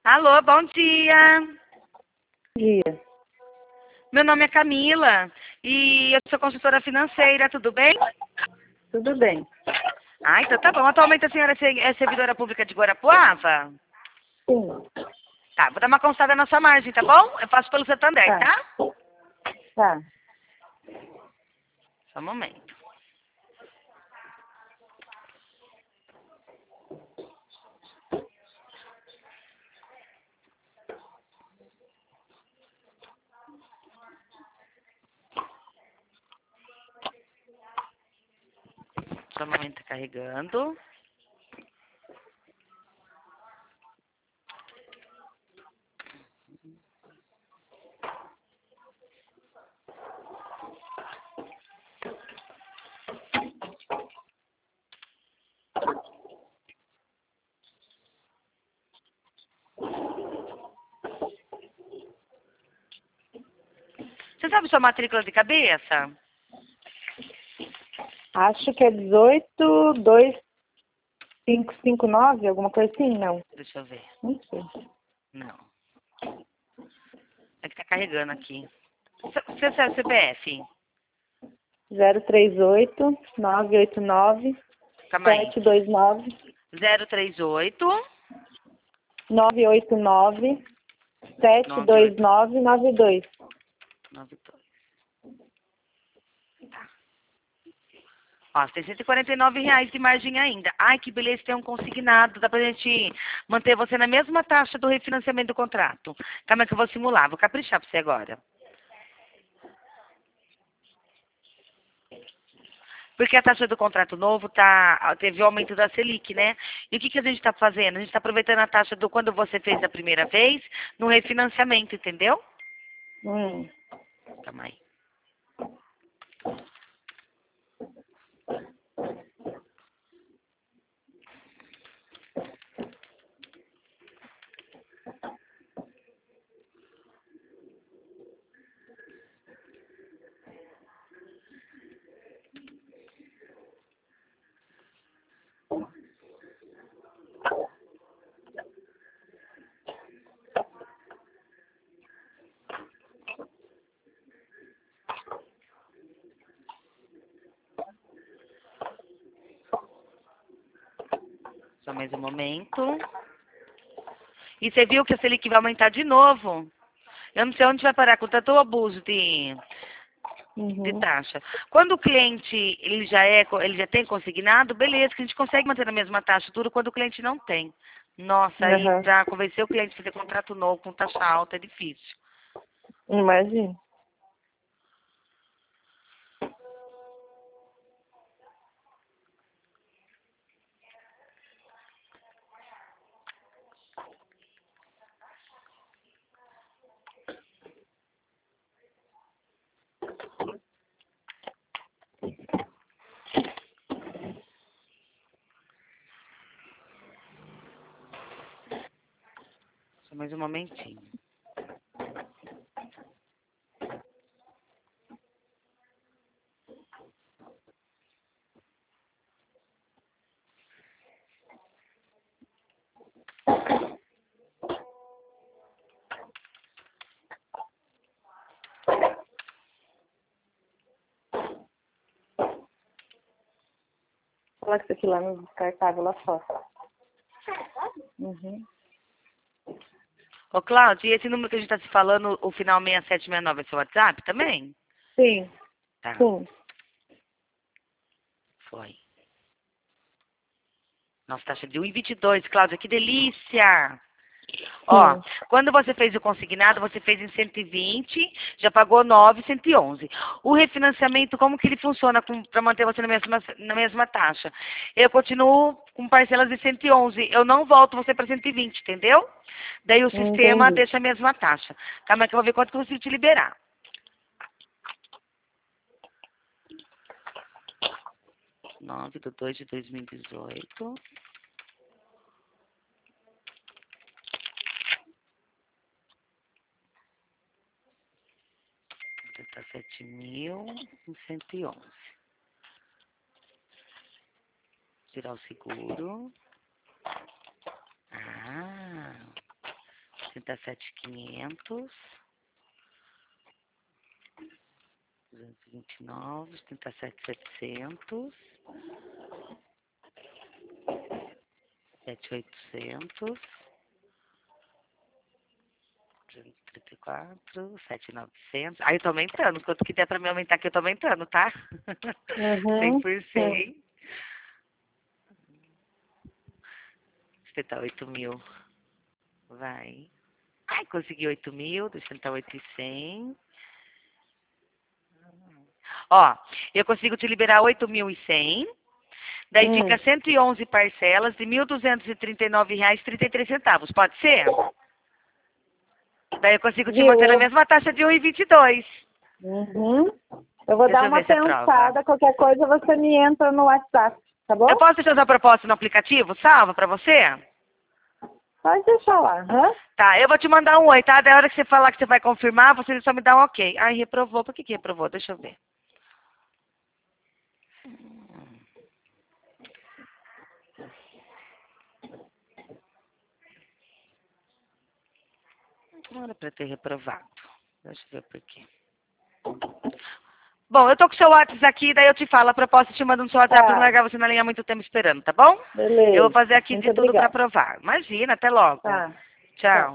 Alô, bom dia. Dia. Meu nome é Camila e eu sou consultora financeira, tudo bem? Tudo bem. Ah, então tá bom. Atualmente a senhora é servidora pública de Guarapuava? Sim. Tá, vou dar uma consultada na sua margem, tá bom? Eu passo pelo Santander, Tá. tá? Tá. Só um momento. Só um momento, tá carregando. Você sabe sua matrícula de cabeça? Acho que é 182559, alguma coisa assim? Não. Deixa eu ver. Não sei. Não. É que tá carregando aqui. Você sabe CPF? 038 989 Calma aí. 729 038 989 98 72992. 92. Ó, tem R$ 149 de margem ainda. Ai, que beleza, tem um consignado. Dá pra gente manter você na mesma taxa do refinanciamento do contrato. Calma que eu vou simular, vou caprichar pra você agora. Porque a taxa do contrato novo teve o aumento da Selic, né? E o que, que a gente está fazendo? A gente está aproveitando a taxa do quando você fez a primeira vez no refinanciamento, entendeu? Hum. Calma aí. Só mais um momento. E você viu que a Selic vai aumentar de novo. Eu não sei onde vai parar com tanto abuso de Uhum. taxa. Quando o cliente ele já tem consignado, beleza, que a gente consegue manter a mesma taxa tudo quando o cliente não tem. Nossa, aí Aham. para convencer o cliente a fazer contrato novo com taxa alta é difícil. Imagina. Só mais um momentinho. Coloca isso aqui lá no descartável lá fora. Uhum. Ô, Cláudia, e esse número que a gente está se falando, o final 6769 é seu WhatsApp também? Sim. Tá, Sim. foi. Nossa, taxa de 1,22, Cláudia, que delícia! Ó, Sim. quando você fez o consignado, você fez em 120, já pagou 9, 111. O refinanciamento, como que ele funciona para manter você na mesma taxa? Eu continuo com parcelas de 111, eu não volto você para 120, entendeu? Daí o sistema Entendi. deixa a mesma taxa. Calma que eu vou ver quanto que eu consigo te liberar. 9/2/2018. Tá 7.111. Tirar o seguro. Ah. 37.500. 229, 37.700. 7.800. 234, 7.900. Aí eu tô aumentando. Quanto que der pra me aumentar aqui, eu tô aumentando, tá? Uhum. 100%. Você tá 8.000. Vai. Ai, consegui 8.000. Deixa eu tentar 8.100. Ó, eu consigo te liberar 8.100. Daí fica 111 parcelas de R$ 1.239,33. Pode ser? Daí eu consigo te manter na Viu? mesma taxa de 1,22. Uhum. Eu vou Deixa dar eu uma ver se aprova. pensada, qualquer coisa você me entra no WhatsApp, tá bom? Eu posso deixar sua proposta no aplicativo? Salva pra você? Pode deixar lá, hã? Tá, eu vou te mandar um oi, tá? Da hora que você falar que você vai confirmar, você só me dá um ok. Ai, reprovou. Por que reprovou? Deixa eu ver. Não era pra ter reprovado. Deixa eu ver por quê. Bom, eu tô com o seu WhatsApp aqui, daí eu te falo a proposta, te mando no seu WhatsApp pra não Tá, largar você na linha há muito tempo esperando, tá bom? Eu vou beleza. fazer aqui Muito de tudo pra obrigada. aprovar. Imagina, até logo. Tá, Tchau. tchau.